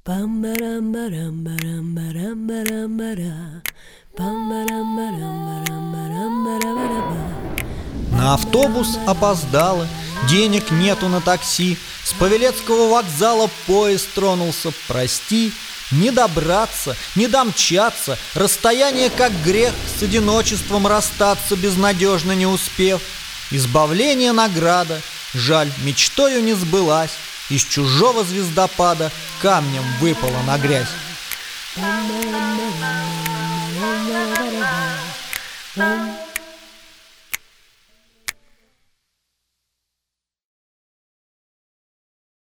На автобус опоздала, денег нету на такси. С Павелецкого вокзала поезд тронулся, прости. Не добраться, не домчаться, расстояние как грех, с одиночеством расстаться, безнадежно не успев. Избавление награда, жаль, мечтою не сбылась, из чужого звездопада камнем выпала на грязь. Bum,